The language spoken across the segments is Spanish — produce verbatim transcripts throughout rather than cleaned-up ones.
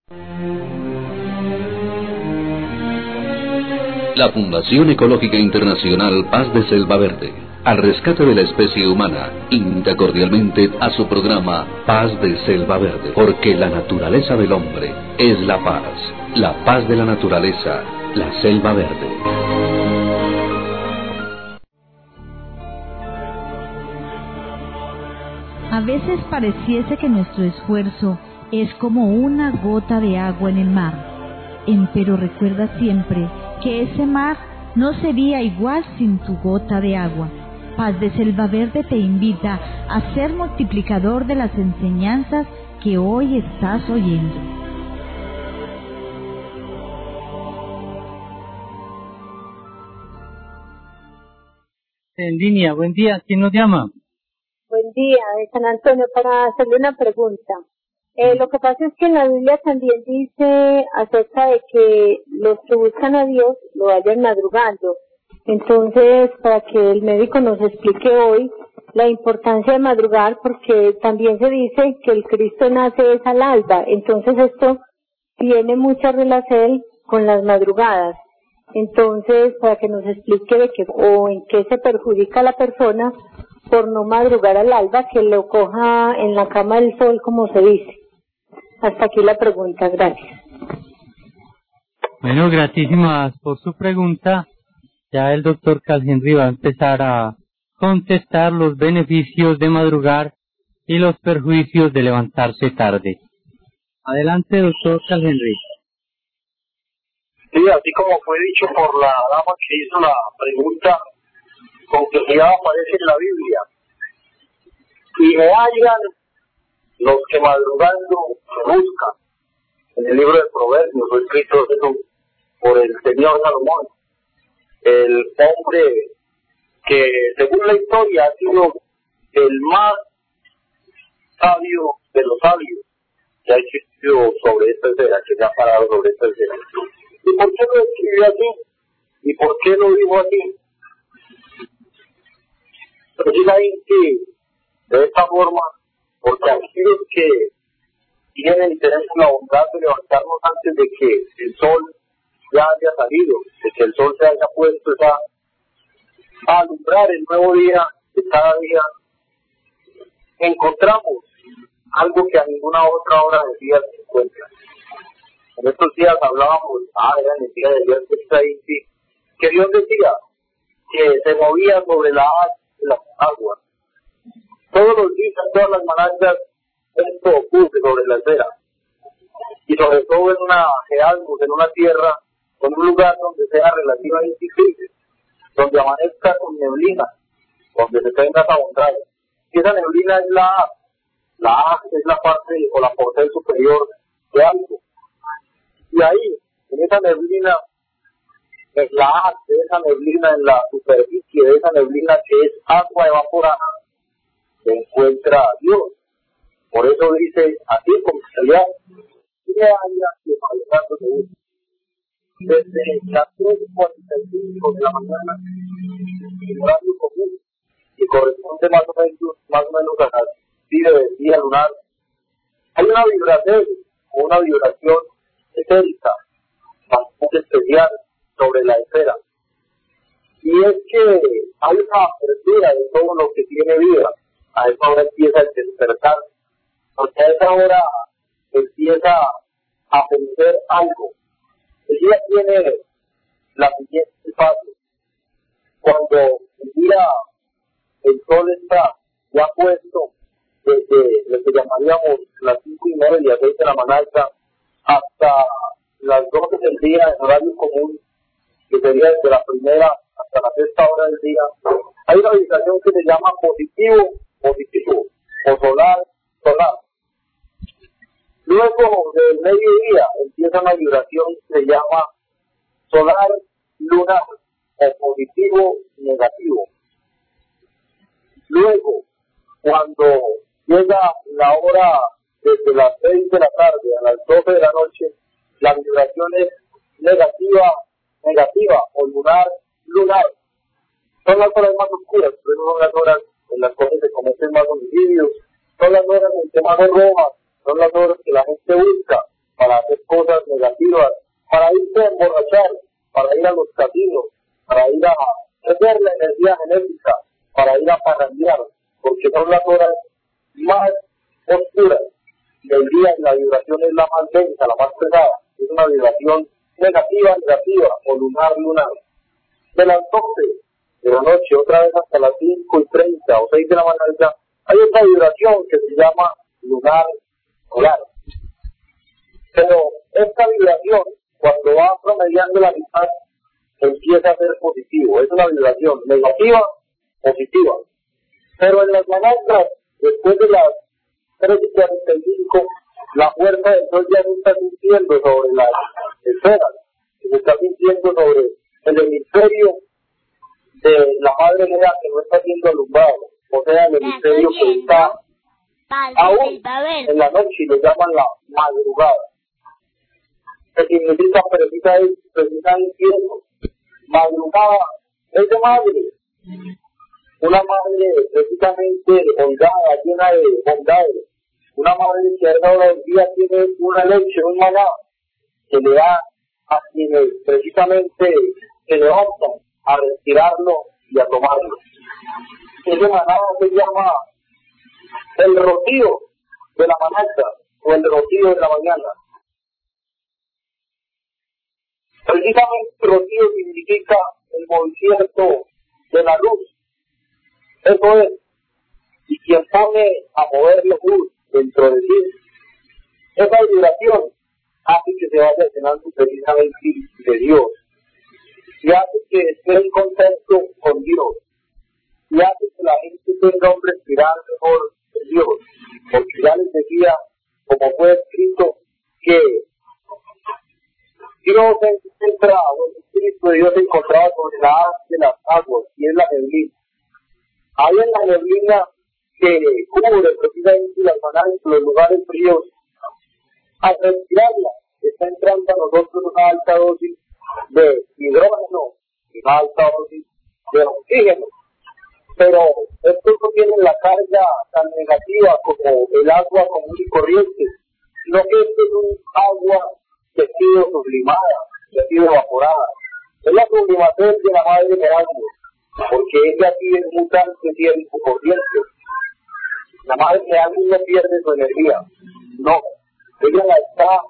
La Fundación Ecológica Internacional Paz de Selva Verde, al rescate de la especie humana, invita cordialmente a su programa Paz de Selva Verde, porque la naturaleza del hombre es la paz, la paz de la naturaleza, la selva verde. A veces pareciese que nuestro esfuerzo es como una gota de agua en el mar, empero recuerda siempre que ese mar no sería igual sin tu gota de agua. Paz de Selva Verde te invita a ser multiplicador de las enseñanzas que hoy estás oyendo. En línea, buen día, ¿quién nos llama? Buen día, de San Antonio, para hacerle una pregunta. Eh, lo que pasa es que en la Biblia también dice acerca de que los que buscan a Dios lo vayan madrugando. Entonces, para que el médico nos explique hoy la importancia de madrugar, porque también se dice que el Cristo nace es al alba. Entonces, esto tiene mucha relación con las madrugadas. Entonces, para que nos explique de qué o en qué se perjudica a la persona por no madrugar al alba, que lo coja en la cama del sol, como se dice. Hasta aquí la pregunta, gracias. Bueno, gratísimas por su pregunta. Ya el doctor Carl Henry va a empezar a contestar los beneficios de madrugar y los perjuicios de levantarse tarde. Adelante, doctor Carl Henry. Sí, así como fue dicho por la dama que hizo la pregunta, con que ya aparece en la Biblia. Y me hallan los que madrugando buscan. En el libro de Proverbios fue escrito eso por el señor Salomón, el hombre que según la historia ha sido el más sabio de los sabios que ha existido sobre esta esfera, que se ha parado sobre esta esfera. ¿Y por qué lo escribió así? ¿Y por qué lo dijo así? Precisamente de esta forma, porque aquellos que tienen y tenemos la bondad de levantarnos antes de que el sol ya haya salido, de que el sol se haya puesto ya a alumbrar el nuevo día de cada día, encontramos algo que a ninguna otra hora del día se encuentra. En estos días hablábamos, ah, era en el día del día treinta, que Dios decía que se movía sobre la las aguas. Todos los días, todas las manachas, esto ocurre sobre la esfera. Y sobre todo en una geálmos, en una tierra, en un lugar donde sea relativamente gris, donde amanezca con neblina, donde se tenga esa bondad. Y esa neblina es la A. La A es la parte o la porción superior de algo. Y ahí, en esa neblina, en la A de esa neblina, en la superficie de esa neblina que es agua evaporada, se encuentra Dios. Por eso dice, así como salía, ¿qué haya que madrugando de uno? Desde las tres cuarenta y cinco de la mañana, el horario común, que corresponde más o menos, más o menos a las diez del día lunar, hay una vibración, una vibración etérica, bastante especial sobre la esfera. Y es que hay una apertura de todo lo que tiene vida. A esa hora empieza el despertar, porque a esa hora empieza a pensar algo. El día tiene la siguiente fase. Cuando el día, el sol está ya puesto desde lo que llamaríamos las cinco y media, seis de la mañana, hasta las doce del día en horario común, que sería desde la primera hasta la sexta hora del día, hay una vibración que se llama positivo, positivo, o solar, solar. Luego del mediodía empieza una vibración que se llama solar, lunar, o positivo, negativo. Luego, cuando llega la hora desde las seis de la tarde a las doce de la noche, la vibración es negativa, negativa, o lunar, lunar. Son las horas más oscuras, pero son las horas en las cuales se cometen más homicidios, son las horas en que más roban, son las horas que la gente busca para hacer cosas negativas, para irse a emborrachar, para ir a los casinos, para ir a perder la energía genética, para ir a parrandear, porque son las horas más oscuras del día y la vibración es la más densa, la más pesada, es una vibración negativa, negativa, o lunar, lunar. De las doce de la noche, otra vez hasta las cinco y treinta o seis de la mañana, hay otra vibración que se llama lunar solar. Pero esta vibración, cuando va promediando la mitad, empieza a ser positivo. Es una vibración negativa, positiva. Pero en las mañanas, después de las tres y cuarenta y cinco, la fuerza del sol ya se está sintiendo sobre las esferas, se está sintiendo sobre el hemisferio de la madre edad que no está siendo alumbrado, o sea, el hemisferio que está aún en la noche y lo llaman la madrugada, que significa precisamente, precisamente tiempo. Madrugada es de madre, una madre precisamente bondada, llena de bondades, una madre que a esa hora del día tiene una leche, un maná, que le da a quienes precisamente se levantan a respirarlo y a tomarlo. Ese maná se llama el rocío de la mañana o el rocío de la mañana. Precisamente el rocío significa el movimiento de la luz. Eso es. Y quien pone a mover la luz dentro de sí, esa vibración hace que se vaya llenando precisamente de Dios. Y hace que esté en contacto con Dios. Y hace que la gente tenga un respirar mejor de Dios. Porque ya les decía, como fue escrito, que Dios encuentra, los espíritus de Dios se encontraba sobre la haz de las aguas, y es la neblina. Hay en la neblina que cubre precisamente las maneras de los lugares fríos. Al respirarla, está entrando a nosotros una alta dosis de hidrógeno y una alta dosis de oxígeno. Pero estos no tienen la carga tan negativa como el agua común y corriente, sino que esto es un agua que ha sido sublimada, que ha sido evaporada. Es la sublimación de la madre de agua, porque ella tiene mutante tiempo corriente. La madre de agua no pierde su energía, no, ella la está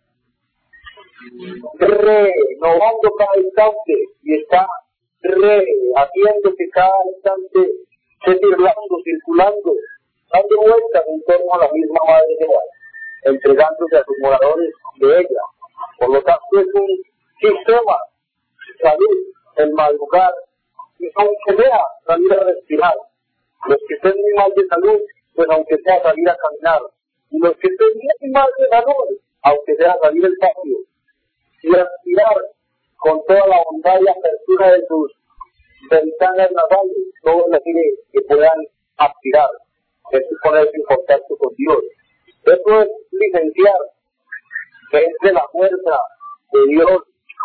renovando cada instante y está re haciendo que cada instante esté circulando, circulando, dando vueltas en torno a la misma madre de agua, entregándose a sus moradores de ella. Por lo tanto, es un sistema de salud, el madrugar, y aunque sea salir a respirar. Los que estén muy mal de salud, pues aunque sea salir a caminar. Y los que estén muy mal de salud, aunque sea salir al patio. Y respirar con toda la bondad y apertura de sus ventanas nasales, todo lo que puedan aspirar. Eso es ponerse en contacto con Dios. Eso es licenciar, que es de la fuerza de Dios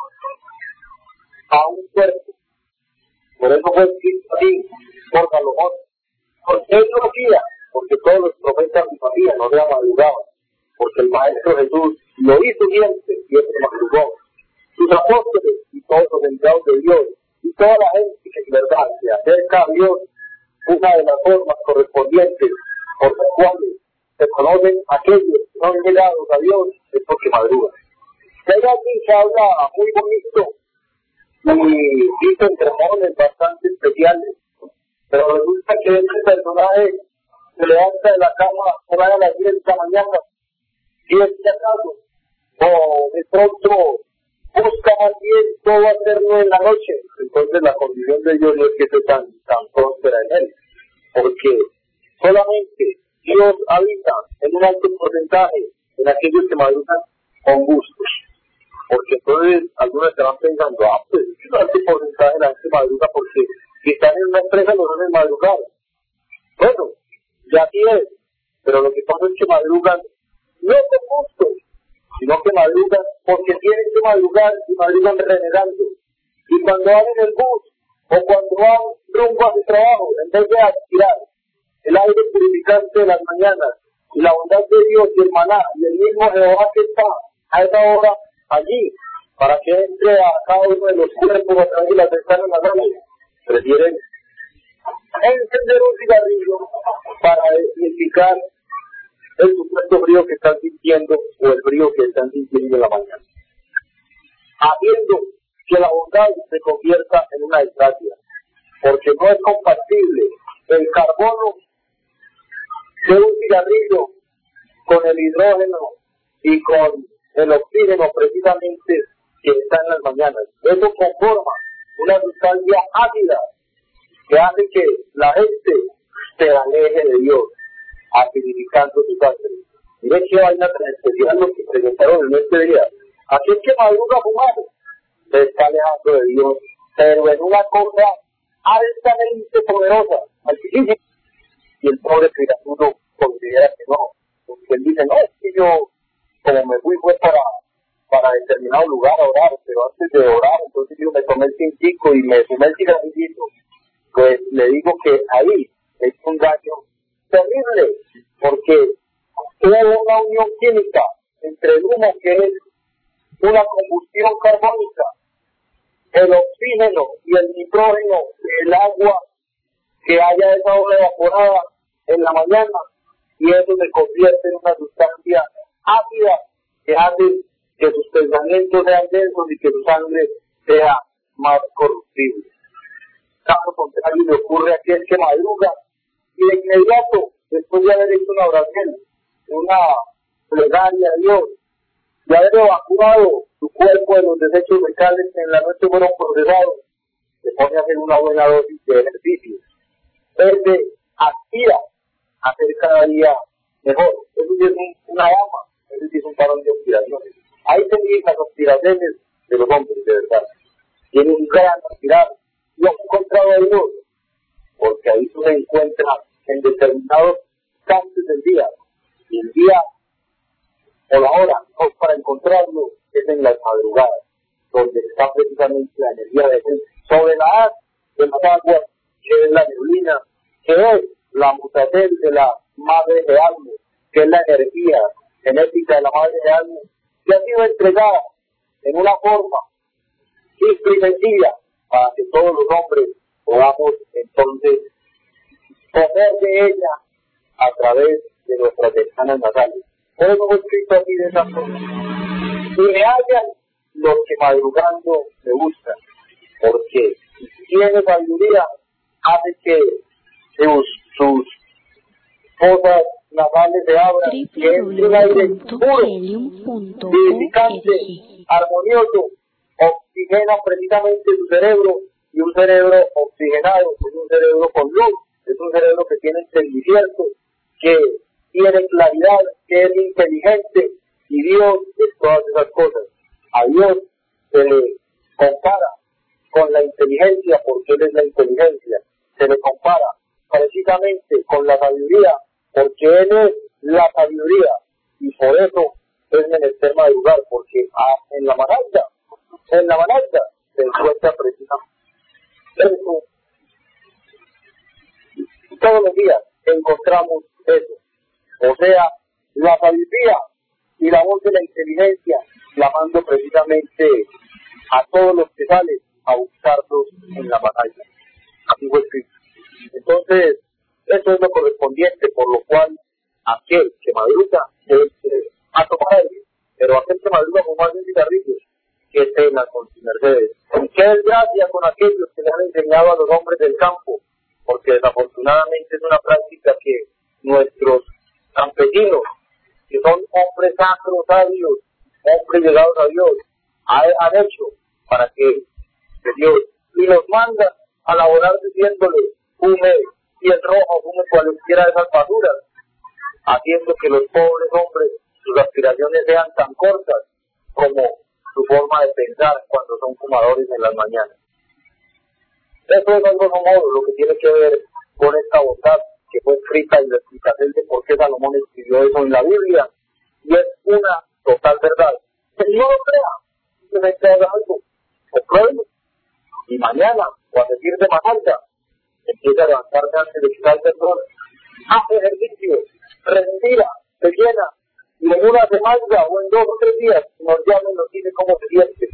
a un cuerpo. Por eso fue escrito así, por Salomón. ¿Por qué él lo hacía? Porque todos los profetas lo hacían, no se madrugaban. Porque el Maestro Jesús lo hizo siempre y él se madrugó. Sus apóstoles y todos los enviados de Dios y toda la gente que en verdad se acerca a Dios, una de las formas correspondientes por las cuales se conocen aquellos que son llegados a Dios es porque madrugan. Pero aquí se habla muy bonito y dicen sermones bastante especiales, pero resulta que este personaje se levanta de la cama por ahí a las diez de la mañana, y es de acaso, o de pronto busca más bien todo hacerlo en la noche. Entonces la condición de Dios no es que esté tan, tan próspera en él, porque solamente Dios habita en un alto porcentaje en aquellos que madrugan con gustos. Porque entonces algunos estarán pensando, ah, pues es un alto porcentaje de la gente madruga porque si están en una empresa los hacen madrugar. Bueno, ya así es, pero lo que pasa es que madrugan no con gusto, sino que madrugan porque tienen que madrugar y madrugan renegando. Y cuando van en el bus o cuando van rumbo a su trabajo, en vez de aspirar el aire purificante de las mañanas y la bondad de Dios y el maná y el mismo Jehová que está a esa hora allí, para que entre a cada uno de los cuerpos a través de las ventanas nasales. Prefieren encender un cigarrillo para identificar el supuesto frío que están sintiendo o el frío que están sintiendo en la mañana, haciendo que la bondad se convierta en una desgracia, porque no es compatible el carbono de un cigarrillo con el hidrógeno y con el oxígeno precisamente que está en las mañanas. Eso conforma una sustancia ácida que hace que la gente se aleje de Dios, acidificando su sangre. Miren qué vaina tan especial lo que presentaron en este día. Aquel que madruga fumando se está alejando de Dios, pero en una cosa altamente poderosa, altísima. Y el pobre criatura considera que no, porque él dice, no, es que yo, como me fui fue para, para determinado lugar a orar, pero antes de orar, entonces yo me tomé el cintico y me fumé el cigarrillito. Pues le digo que ahí es un daño terrible, porque hubo una unión química entre el humo, que es una combustión carbónica, el oxígeno y el nitrógeno del agua que haya esa hora evaporada en la mañana, y eso se convierte en una sustancia ácida que hace que sus pensamientos sean densos y que su sangre sea más corruptible. Caso contrario le ocurre a aquel que madruga y de inmediato, después de haber hecho una oración, una plegaria a Dios, de haber evacuado su cuerpo de los desechos fecales que en la noche fueron procesados, se pone a hacer una buena dosis de ejercicio. Él se aspira a ser cada día mejor. Eso sí es un, una dama, eso sí es un parón de aspiraciones. Ahí se miden las aspiraciones de los hombres, de verdad. Tienen un gran aspirar. Y han encontrado a Dios, porque ahí se encuentra en determinados instantes del día. Y el día o la hora no para encontrarlo es en las madrugadas, donde está precisamente la energía de Dios sobre la haz de las aguas, que es la neblina, que es la mutación de la madre de alma, que es la energía genética de la madre de alma, que ha sido entregada en una forma simple y sencilla para que todos los hombres podamos entonces comer de ella a través de nuestras ventanas nasales. Por eso hemos escrito así de esa forma. Y me hallan los que madrugando me buscan, porque si tiene sabiduría, hace que sus, sus fosas nasales se abran, que entre un aire puro, vivificante, armonioso, oxigena precisamente su cerebro, y un cerebro oxigenado es un cerebro con luz, es un cerebro que tiene entendimiento, que tiene claridad, que es inteligente, y Dios es todas esas cosas. A Dios se le compara con la inteligencia, porque Él es la inteligencia, se le compara precisamente con la sabiduría, porque Él es la sabiduría, y por eso es menester madrugar, porque en la manada, en la manada se encuentra precisamente eso. Todos los días encontramos eso, o sea, la sabiduría y la voz de la inteligencia llamando precisamente a todos los que salen a buscarlos en la batalla. Así fue escrito. Entonces, eso es lo correspondiente, por lo cual aquel que madruga debe a tomar aire, pero aquel que madruga con más de cigarrillos, que tenga con sus mercedes. Qué desgracia con aquellos que le han enseñado a los hombres del campo, porque desafortunadamente es una práctica que nuestros campesinos, que son hombres sacros, sabios, hombres llegados a Dios, han hecho para que, que Dios y los manda a laborar diciéndole, fume piel rojo, fume cualquiera de esas basuras, haciendo que los pobres hombres, sus aspiraciones sean tan cortas como su forma de pensar cuando son fumadores en las mañanas. Eso es algo modo lo que tiene que ver con esta bondad que fue escrita en la explicación de por qué Salomón escribió eso en la Biblia, y es una total verdad. Que no lo crea, simplemente haga algo, compruébelo, y mañana, o a decir de más alta, empieza a levantarse antes de quitar el perdón, hace ejercicio, respira, se llena, y y en una semana o en dos o tres días nos llame y nos dice cómo se siente.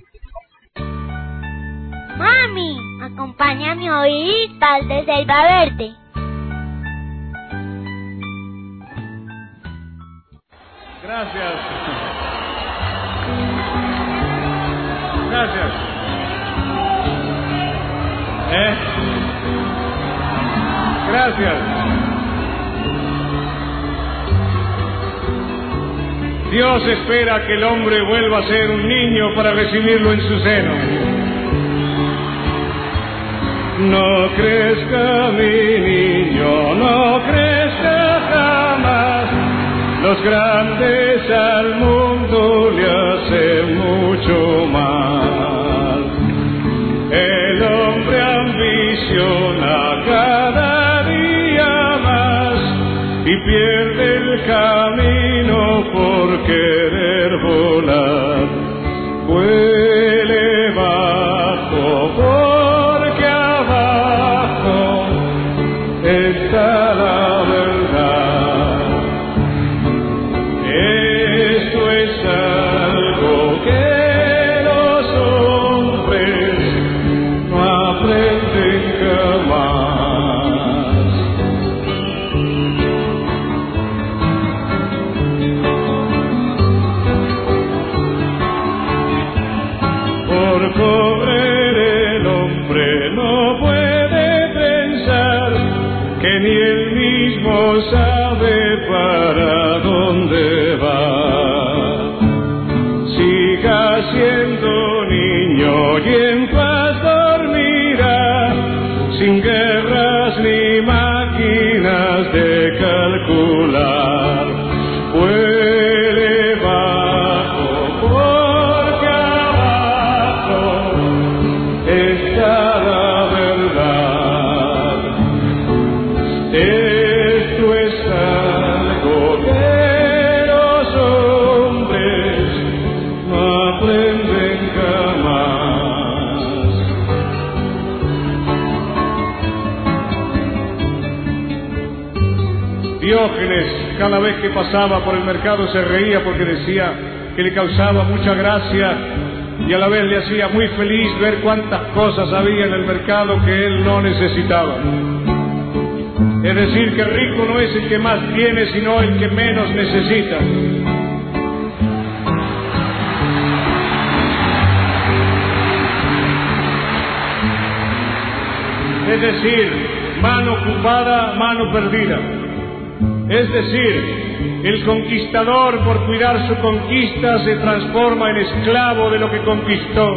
Mami, acompáñame a oír Paz de Selva Verde. Gracias. Gracias. ¿Eh? Gracias. Dios espera que el hombre vuelva a ser un niño para recibirlo en su seno. No crezca mi niño, no crezca jamás. Los grandes al mundo le hacen mucho mal. El hombre ambiciona cada día más y pierde el camino por querer volar. Vuele bajo porque abajo está la verdad. Esto es algo que los hombres no aprenden jamás. Por correr el hombre no puede pensar que ni él mismo sabe para dónde va. Siga siendo niño y en paz dormirá, sin guerras ni máquinas de calcular. Vuele bajo porque abajo está la verdad. Esto es algo que los hombres no aprenden jamás. Diógenes, cada vez que pasaba por el mercado, se reía porque decía que le causaba mucha gracia y a la vez le hacía muy feliz ver cuántas cosas había en el mercado que él no necesitaba. Es decir, que rico no es el que más tiene, sino el que menos necesita. Es decir, mano ocupada, mano perdida. Es decir, el conquistador, por cuidar su conquista, se transforma en esclavo de lo que conquistó.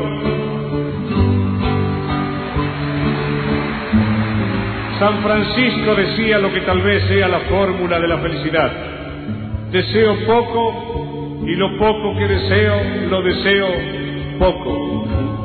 San Francisco decía lo que tal vez sea la fórmula de la felicidad: deseo poco y lo poco que deseo lo deseo poco.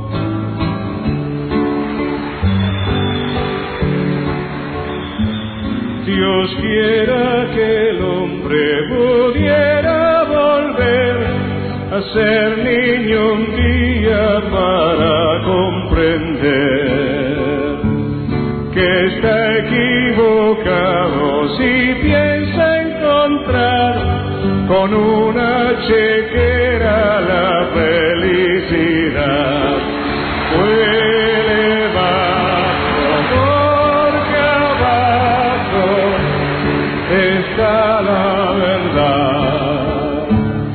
Dios quiera que el hombre pudiera volver a ser niño un día para comprender que está equivocado si piensa encontrar con una chequera la felicidad. Huele bajo porque abajo está la verdad.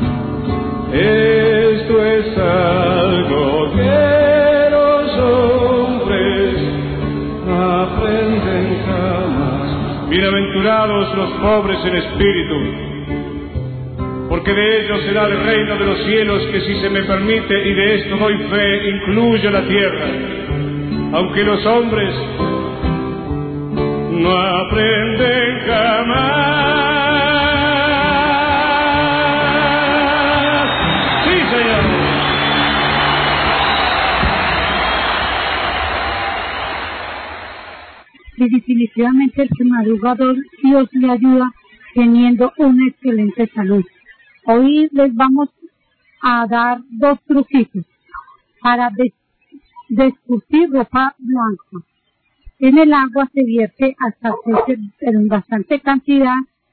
Esto es algo que los hombres no aprenden jamás. Bienaventurados los pobres en espíritu, porque de ellos será el reino de los cielos, que, si se me permite, y de esto doy fe, incluye la tierra. Aunque los hombres no aprenden jamás. ¡Sí, señor! Y definitivamente el que madrugador, Dios le ayuda teniendo una excelente salud. Hoy les vamos a dar dos truquitos para des descurtir ropa blanca. En el agua se vierte hasta en bastante cantidad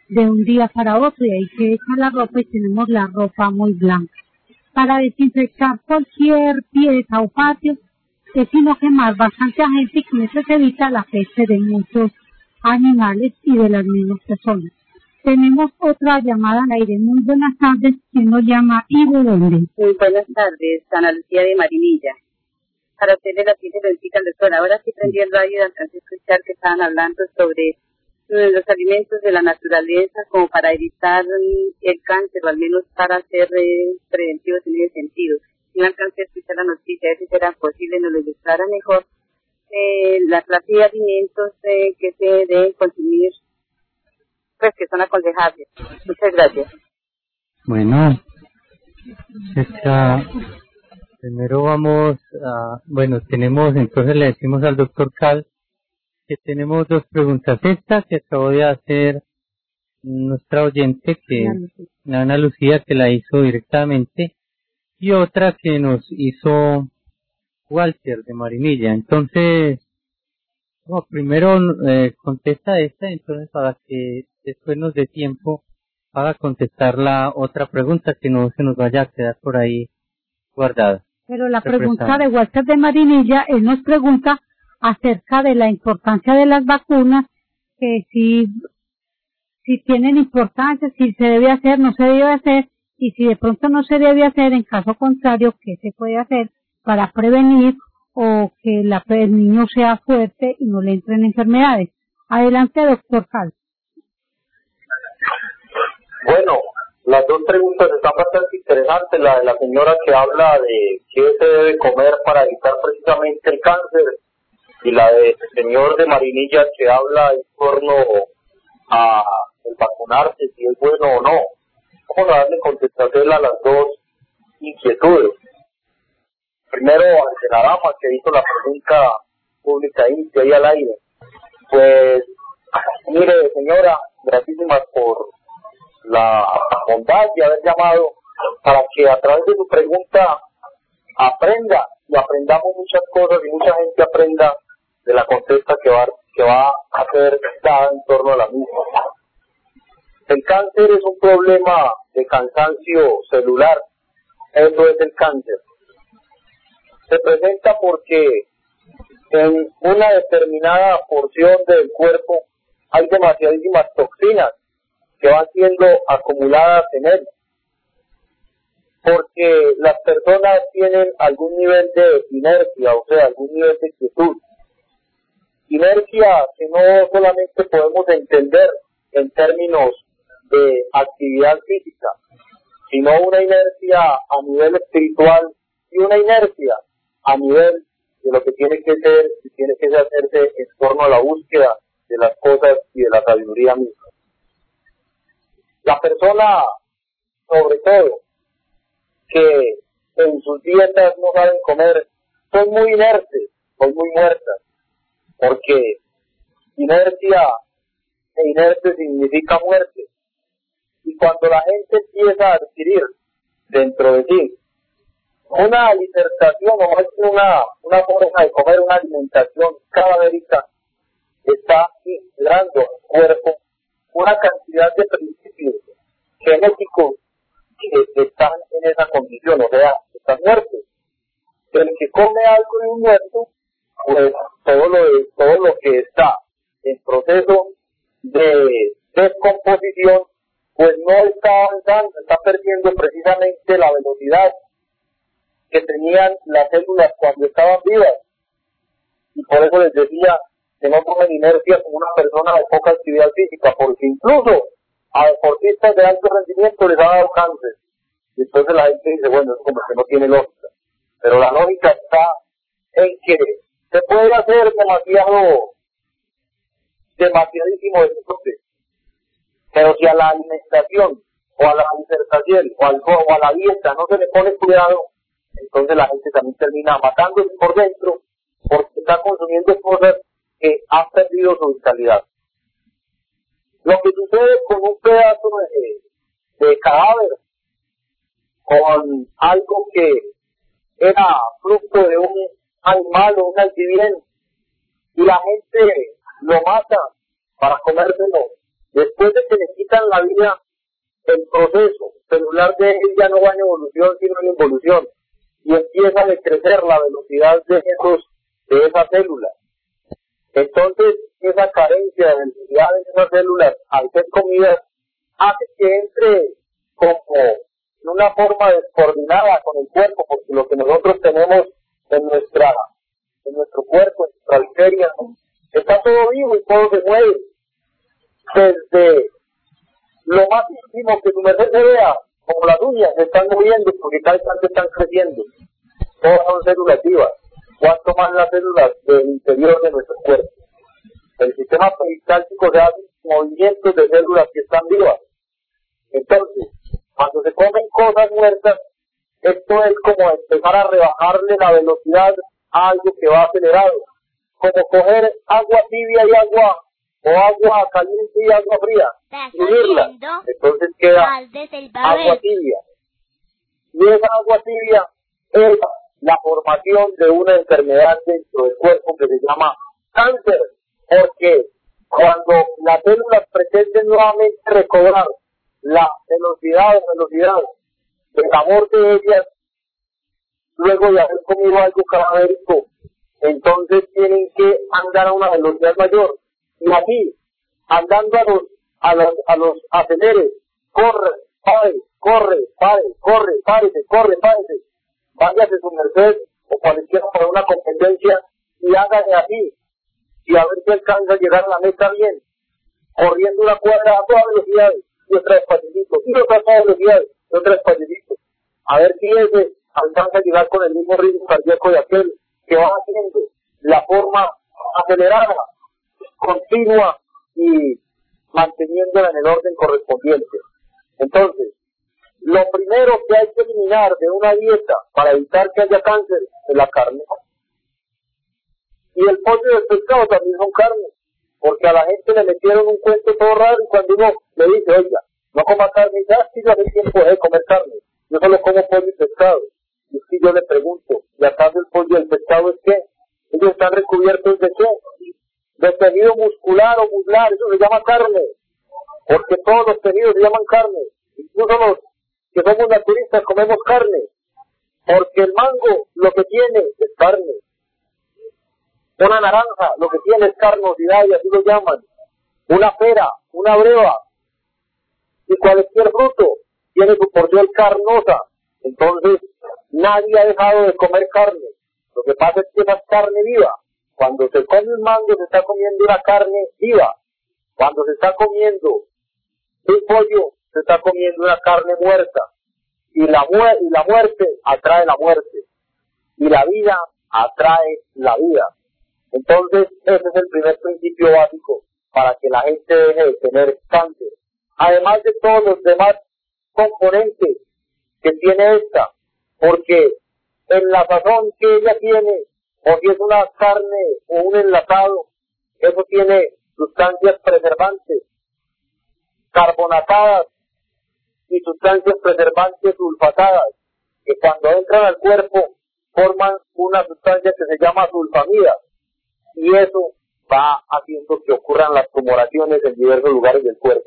de un día para otro y hay que echar la ropa y tenemos la ropa muy blanca. Para desinfectar cualquier pieza o patio es sino quemar bastante agente y con eso se evita la peste de muchos animales y de las mismas personas. Tenemos otra llamada al aire. Muy buenas tardes. ¿Quién nos llama y de dónde? Muy buenas tardes, Ana Lucía de Marinilla. Para hacerle la siguiente pregunta al doctor. Ahora sí prendí el radio y alcancé a escuchar que estaban hablando sobre los alimentos de la naturaleza como para evitar el cáncer o al menos para ser eh, preventivos en ese sentido. Si no alcancé a escuchar la noticia, a ver si será posible, nos lo ilustrara mejor eh, la clase de alimentos eh, que se deben consumir, pues que son aconsejables. Muchas gracias. Bueno, esta, primero vamos a, bueno, tenemos, entonces le decimos al doctor Cal que tenemos dos preguntas. Esta que acabó de hacer nuestra oyente, que la Ana Lucía, que la hizo directamente, y otra que nos hizo Walter de Marinilla. Entonces, no, primero eh, contesta esta, entonces para que después nos dé tiempo para contestar la otra pregunta, que no se nos vaya a quedar por ahí guardada. Pero la pregunta de Walter de Marinilla, él nos pregunta acerca de la importancia de las vacunas, que si, si tienen importancia, si se debe hacer, no se debe hacer, y si de pronto no se debe hacer, en caso contrario, ¿qué se puede hacer para prevenir o que la, el niño sea fuerte y no le entren enfermedades? Adelante, doctor Cal. Bueno, las dos preguntas están bastante interesantes. La de la señora que habla de qué se debe comer para evitar precisamente el cáncer, y la del señor de Marinilla que habla en torno a el vacunarse, si es bueno o no. Vamos a darle contestación a las dos inquietudes. Primero, a la dama que hizo la pregunta pública ahí al aire. Pues, mire, señora, gratísimas por la bondad de haber llamado para que a través de su pregunta aprenda y aprendamos muchas cosas y mucha gente aprenda de la contesta que va, que va a ser dada en torno a la misma. El cáncer es un problema de cansancio celular. Eso es el cáncer. Se presenta porque en una determinada porción del cuerpo hay demasiadísimas toxinas que van siendo acumuladas en él, porque las personas tienen algún nivel de inercia, o sea, algún nivel de quietud. Inercia que no solamente podemos entender en términos de actividad física, sino una inercia a nivel espiritual y una inercia a nivel de lo que tiene que ser y tiene que hacerse en torno a la búsqueda de las cosas y de la sabiduría misma. La persona, sobre todo, que en sus dietas no saben comer, son muy inertes, son muy muertas, porque inercia e inerte significa muerte. Y cuando la gente empieza a adquirir dentro de sí una alimentación o más que una, una forma de comer, una alimentación cadavérica, está integrando al cuerpo una cantidad de principios genéticos que están en esa condición, o sea, están muertos. El que come algo de un muerto, pues todo lo, de, todo lo que está en proceso de descomposición, pues no está avanzando, está perdiendo precisamente la velocidad que tenían las células cuando estaban vivas. Y por eso les decía que no tomen inercia como una persona de poca actividad física, porque incluso a deportistas de alto rendimiento les ha dado cáncer. Y entonces la gente dice, bueno, es como que no tiene lógica. Pero la lógica está en que se puede hacer demasiado, demasiadísimo deporte. Pero si a la alimentación, o a la alimentación, o, al, o a la dieta no se le pone cuidado, entonces la gente también termina matándose por dentro, porque está consumiendo cosas que han perdido su vitalidad. Lo que sucede con un pedazo de, de cadáver, con algo que era fruto de un animal o un altiviento, y la gente lo mata para comérselo Después de que le quitan la vida, el proceso celular de él ya no va en evolución, sino en involución, y empieza a decrecer la velocidad de, esos, de esas células. Entonces, esa carencia de velocidad en esas células, al ser comidas, hace que entre como en una forma descoordinada con el cuerpo, porque lo que nosotros tenemos en nuestra en nuestro cuerpo, en nuestra arteria, está todo vivo y todo se mueve. Desde lo más íntimo que tu merced se vea, como las uñas se están moviendo porque cada instante están creciendo. Todas son células vivas. ¿Cuánto más las células del interior de nuestro cuerpo? El sistema peristáltico se hace movimientos de células que están vivas. Entonces, cuando se comen cosas muertas, esto es como empezar a rebajarle la velocidad a algo que va acelerado. Como coger agua tibia y agua, o agua caliente y agua fría, y unirla. Entonces queda agua tibia. Y esa agua tibia es la formación de una enfermedad dentro del cuerpo que se llama cáncer. Porque cuando las células pretenden nuevamente recobrar la velocidad o velocidad del amor de ellas, luego de haber comido algo cadavérico, entonces tienen que andar a una velocidad mayor. Y así, andando a los, a los, a los aceleres, corre, pare, corre, pare, corre, párese, corre, párese, váyase su merced o cualquiera para una competencia y hágase así. Y a ver si alcanza a llegar a la meta bien, corriendo una cuadra a toda velocidad y otra despacito, y otra a toda velocidad y otra despacito. A ver si ese alcanza a llegar con el mismo ritmo cardíaco de aquel que va haciendo la forma acelerada, continua y manteniéndola en el orden correspondiente. Entonces, lo primero que hay que eliminar de una dieta para evitar que haya cáncer es la carne. Y el pollo y el pescado también son carne, porque a la gente le metieron un cuento todo raro y cuando uno le dice, oiga, no coma carne, ya sí, yo hace tiempo de comer carne, yo solo como pollo y pescado. Y es que yo le pregunto, ¿y acaso el pollo y el pescado es qué? Ellos están recubiertos de qué? De tejido muscular o muscular, eso se llama carne, porque todos los tejidos se llaman carne, incluso los que somos naturistas comemos carne, porque el mango lo que tiene es carne. Una naranja, lo que tiene es carnosidad y así lo llaman. Una pera, una breva y cualquier fruto tiene su porción carnosa. Entonces, nadie ha dejado de comer carne. Lo que pasa es que esa es carne viva. Cuando se come un mango se está comiendo una carne viva. Cuando se está comiendo un pollo se está comiendo una carne muerta. Y la, mu- y la muerte atrae la muerte. Y la vida atrae la vida. Entonces, ese es el primer principio básico para que la gente deje de tener cáncer. Además de todos los demás componentes que tiene esta, porque en la sazón que ella tiene, o si es una carne o un enlatado, eso tiene sustancias preservantes, carbonatadas y sustancias preservantes sulfatadas, que cuando entran al cuerpo forman una sustancia que se llama sulfamida. Y eso va haciendo que ocurran las tumoraciones en diversos lugares del cuerpo.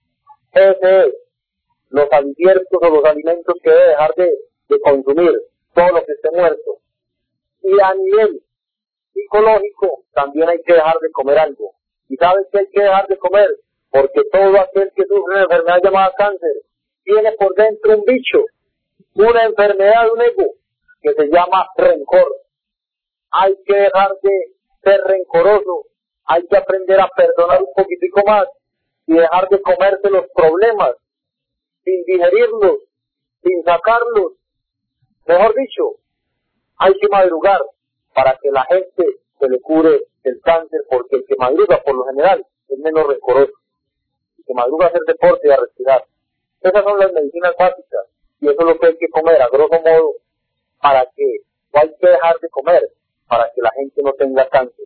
Ese es los alimentios o los alimentos que debe dejar de, de consumir, todo lo que esté muerto. Y a nivel psicológico también hay que dejar de comer algo. ¿Y sabes qué hay que dejar de comer? Porque todo aquel que sufre una enfermedad llamada cáncer tiene por dentro un bicho, una enfermedad, un ego, que se llama rencor. Hay que dejar de ser rencoroso, hay que aprender a perdonar un poquitico más y dejar de comerse los problemas sin digerirlos, sin sacarlos. Mejor dicho, hay que madrugar para que la gente se le cure el cáncer, porque el que madruga por lo general es menos rencoroso, el que madruga a hacer deporte y a respirar. Esas son las medicinas básicas y eso es lo que hay que comer a grosso modo para que, o hay que dejar de comer para que la gente no tenga cáncer.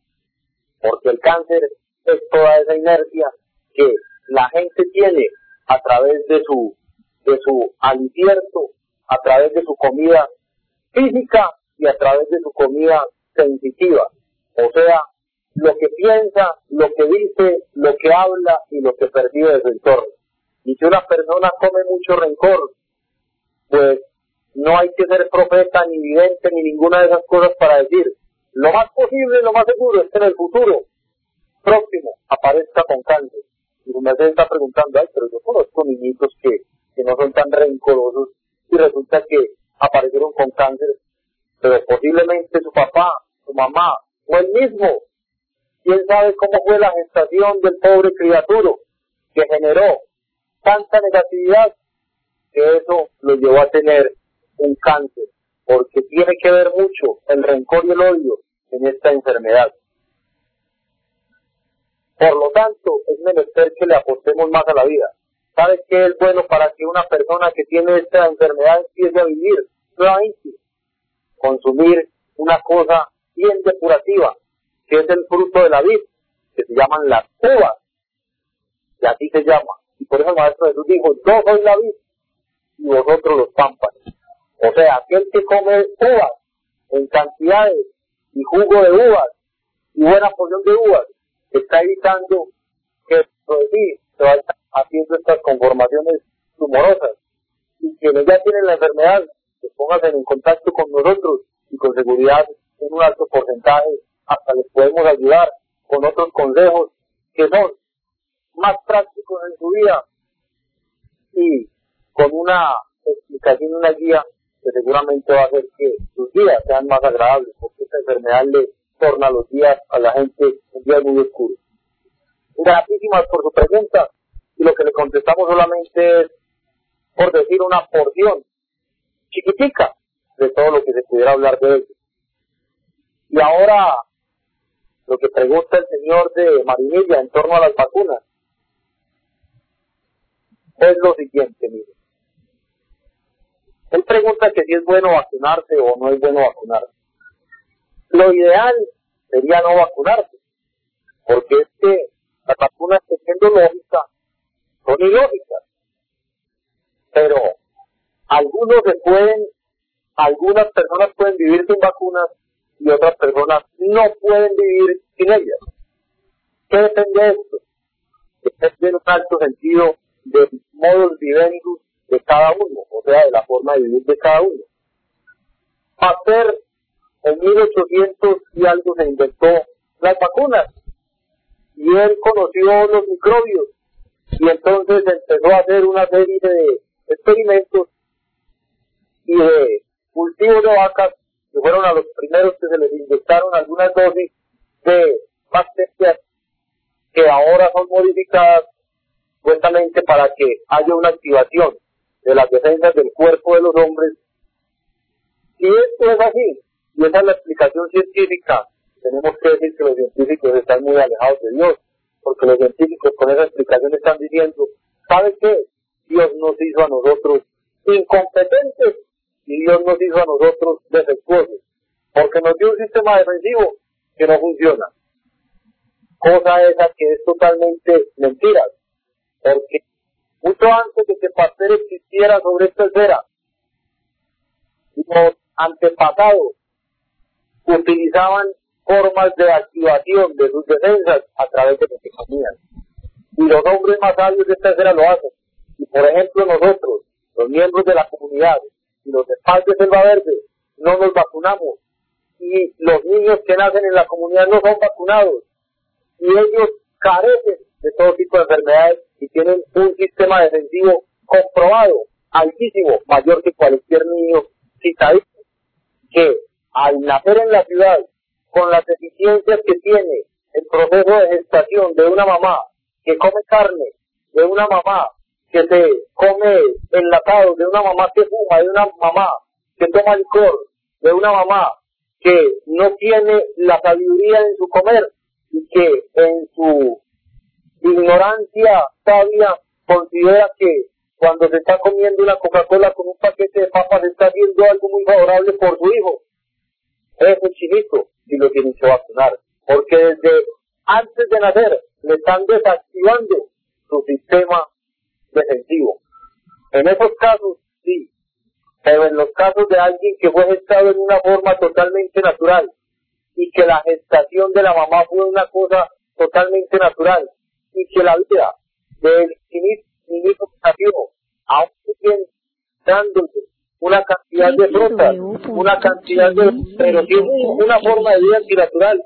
Porque el cáncer es toda esa inercia que la gente tiene a través de su, de su alimento, a través de su comida física y a través de su comida sensitiva, o sea, lo que piensa, lo que dice, lo que habla y lo que percibe de su entorno. Y si una persona come mucho rencor, pues no hay que ser profeta, ni vidente, ni ninguna de esas cosas para decir. Lo más posible, lo más seguro es que en el futuro próximo aparezca con cáncer. Y su merced está preguntando, ay, pero yo conozco niñitos que, que no son tan rencorosos y resulta que aparecieron con cáncer, pero posiblemente su papá, su mamá o él mismo. ¿Quién sabe cómo fue la gestación del pobre criaturo que generó tanta negatividad que eso lo llevó a tener un cáncer? Porque tiene que ver mucho el rencor y el odio en esta enfermedad. Por lo tanto, es menester que le apostemos más a la vida. ¿Sabes qué es bueno para que una persona que tiene esta enfermedad empiece a vivir nuevamente? Consumir una cosa bien depurativa, que es el fruto de la vid, que se llaman las uvas, y así se llama. Y por eso el Maestro Jesús dijo, yo soy la vid y vosotros los pámpanos. O sea, aquel que come uvas en cantidades y jugo de uvas y buena porción de uvas, está evitando que pues, sí, se vayan haciendo estas conformaciones tumorosas. Y quienes ya tienen la enfermedad, pues pónganse en contacto con nosotros y con seguridad en un alto porcentaje hasta les podemos ayudar con otros consejos que son más prácticos en su vida y con una explicación, una guía que seguramente va a hacer que sus días sean más agradables, porque esta enfermedad le torna los días a la gente un día muy oscuro. Gratísimas por su pregunta, y lo que le contestamos solamente es, por decir, una porción chiquitica de todo lo que se pudiera hablar de ello. Y ahora, lo que pregunta el señor de Marinilla en torno a las vacunas es lo siguiente, mire. Él pregunta que si es bueno vacunarse o no es bueno vacunarse. Lo ideal sería no vacunarse, porque es que las vacunas, siendo lógica, son ilógicas. Pero algunos se pueden, algunas personas pueden vivir sin vacunas y otras personas no pueden vivir sin ellas. ¿Qué depende de esto? Depende de un alto sentido del modus vivendi de cada uno, o sea, de la forma de vivir de cada uno. Pasteur en mil ochocientos y algo se inventó las vacunas y él conoció los microbios y entonces empezó a hacer una serie de experimentos y de cultivos de vacas que fueron a los primeros que se les inyectaron algunas dosis de bacterias que ahora son modificadas supuestamente para que haya una activación de las defensas del cuerpo de los hombres. Si esto es así, y esa es la explicación científica, tenemos que decir que los científicos están muy alejados de Dios, porque los científicos con esa explicación están diciendo, ¿sabe qué? Dios nos hizo a nosotros incompetentes y Dios nos hizo a nosotros defectuosos, porque nos dio un sistema defensivo que no funciona. Cosa esa que es totalmente mentira, porque mucho antes de que Pasteur existiera sobre esta esfera, los antepasados utilizaban formas de activación de sus defensas a través de lo que comían. Y los hombres más sabios de esta esfera lo hacen. Y por ejemplo nosotros, los miembros de la comunidad y los de Paz de Selva Verde, no nos vacunamos. Y los niños que nacen en la comunidad no son vacunados. Y ellos carecen de todo tipo de enfermedades y tienen un sistema defensivo comprobado, altísimo, mayor que cualquier niño citadino, que al nacer en la ciudad, con las deficiencias que tiene el proceso de gestación de una mamá que come carne, de una mamá que se come enlatado, de una mamá que fuma, de una mamá que toma licor, de una mamá que no tiene la sabiduría en su comer y que en su ignorancia sabia considera que cuando se está comiendo una Coca-Cola con un paquete de papas está haciendo algo muy favorable por su hijo. Ese chinito sí lo tienen que vacunar, porque desde antes de nacer le están desactivando su sistema defensivo. En esos casos sí, pero en los casos de alguien que fue gestado en una forma totalmente natural y que la gestación de la mamá fue una cosa totalmente natural y que la vida del niñito nació aún siguen dándose una cantidad de frutas, una cantidad de, pero sí una forma de vida antinatural.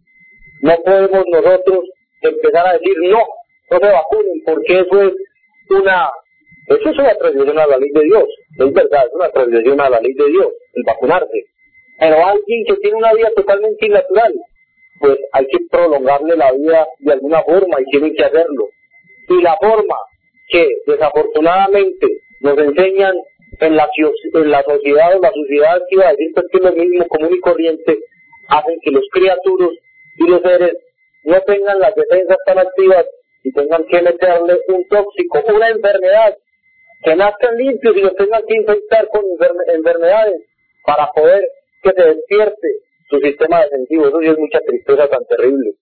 No podemos nosotros empezar a decir no, no se vacunen, porque eso es una, eso es una transgresión a la ley de Dios, es verdad, es una transgresión a la ley de Dios, el vacunarse. Pero alguien que tiene una vida totalmente innatural, pues hay que prolongarle la vida de alguna forma y tienen que hacerlo. Y la forma que desafortunadamente nos enseñan en la, en la sociedad o la sociedad que iba a decir pues que es lo mismo común y corriente, hacen que los criaturos y los seres no tengan las defensas tan activas y tengan que meterle un tóxico, una enfermedad, que nazcan limpios y los tengan que infectar con enferme, enfermedades para poder que se despierte su sistema defensivo. Eso sí es mucha tristeza tan terrible.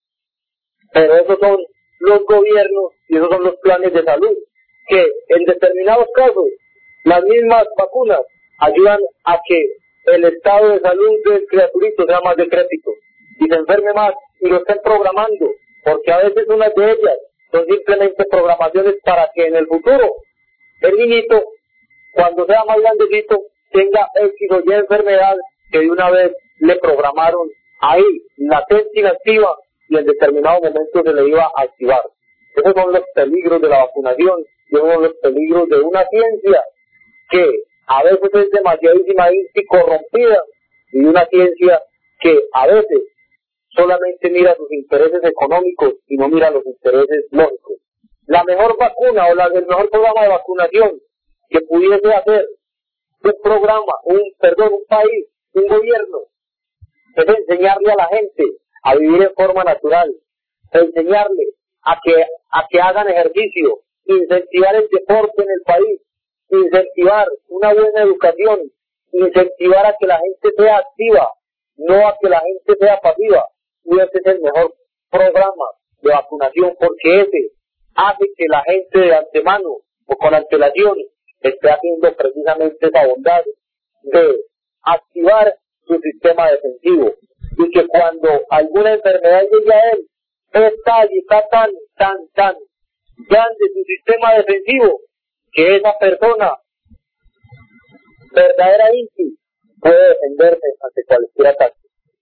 Pero esos son los gobiernos y esos son los planes de salud, que en determinados casos las mismas vacunas ayudan a que el estado de salud del criaturito sea más decrépito y se enferme más y lo estén programando, porque a veces unas de ellas son simplemente programaciones para que en el futuro el niñito, cuando sea más grandecito, tenga X o Y enfermedad que de una vez le programaron ahí, latente, inactiva, y en determinado momento se le iba a activar. Esos son los peligros de la vacunación, y esos son los peligros de una ciencia que a veces es demasiadísima y corrompida, y una ciencia que a veces solamente mira sus intereses económicos y no mira los intereses lógicos. La mejor vacuna o la, el mejor programa de vacunación que pudiese hacer un programa, un perdón, un país, un gobierno, es enseñarle a la gente a vivir en forma natural, enseñarle a que, a que hagan ejercicio, incentivar el deporte en el país, incentivar una buena educación, incentivar a que la gente sea activa, no a que la gente sea pasiva. Y ese es el mejor programa de vacunación, porque ese hace que la gente de antemano o con antelación esté haciendo precisamente esa bondad de activar su sistema defensivo, y que cuando alguna enfermedad llegue a él, está y está tan, tan, tan grande su sistema defensivo, que esa persona verdaderamente puede defenderse ante cualquier ataque.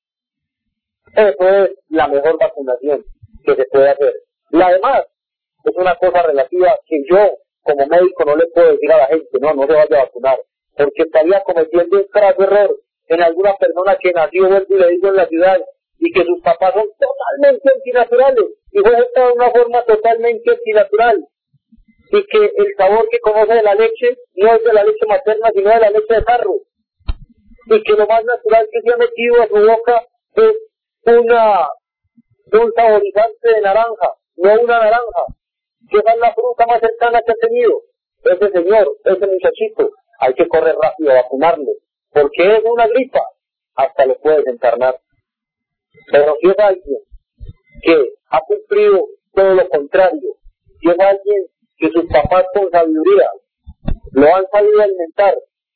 Eso es la mejor vacunación que se puede hacer. La demás es una cosa relativa que yo, como médico, no le puedo decir a la gente, no, no se vaya a vacunar, porque estaría cometiendo un grave error en alguna persona que nació, vuelvo y le digo, en la ciudad, y que sus papás son totalmente antinaturales, y fue gestado de una forma totalmente antinatural, y que el sabor que conoce de la leche no es de la leche materna, sino de la leche de carro, y que lo más natural que se ha metido a su boca es una, un saborizante de naranja, no una naranja, que es la fruta más cercana que ha tenido. Ese señor, ese muchachito, hay que correr rápido a vacunarlo, porque es una gripa, hasta lo puede desencarnar. Pero si es alguien que ha cumplido todo lo contrario, si es alguien que sus papás con sabiduría lo han sabido alimentar,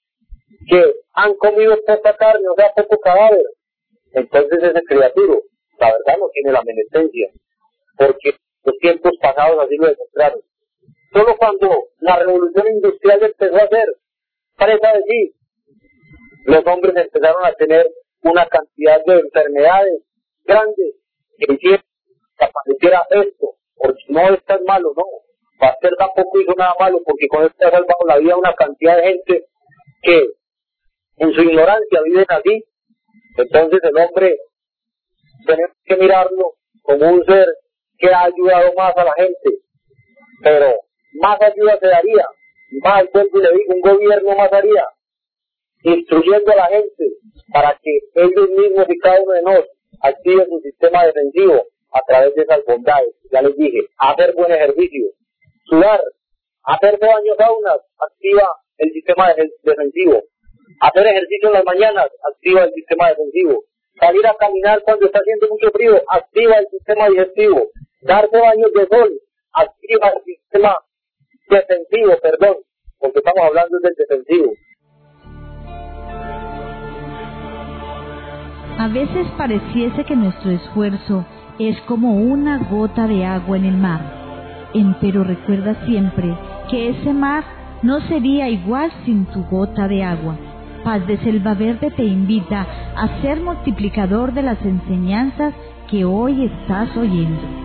que han comido poca carne, o sea, poco cadáver, entonces ese criaturo, la verdad, no tiene la menestencia, porque los tiempos pasados así lo demostraron. Solo cuando la revolución industrial empezó a ser presa de sí, los hombres empezaron a tener una cantidad de enfermedades grandes que hicieron que apareciera esto, porque no es tan malo, no. Pasteur tampoco hizo nada malo, porque con esto ha salvado la vida a una cantidad de gente que en su ignorancia viven así. Entonces el hombre tenemos que mirarlo como un ser que ha ayudado más a la gente, pero más ayuda se daría, más, vuelvo y le digo, un gobierno más haría, instruyendo a la gente para que ellos mismos y cada uno de nosotros activen su sistema defensivo a través de esas bondades. Ya les dije, hacer buen ejercicio, sudar, hacerse baños saunas, activa el sistema defensivo, hacer ejercicio en las mañanas, activa el sistema defensivo, salir a caminar cuando está haciendo mucho frío, activa el sistema digestivo, darse baños de sol, activa el sistema defensivo, perdón, porque estamos hablando del defensivo. A veces pareciese que nuestro esfuerzo es como una gota de agua en el mar, empero recuerda siempre que ese mar no sería igual sin tu gota de agua. Paz de Selva Verde te invita a ser multiplicador de las enseñanzas que hoy estás oyendo.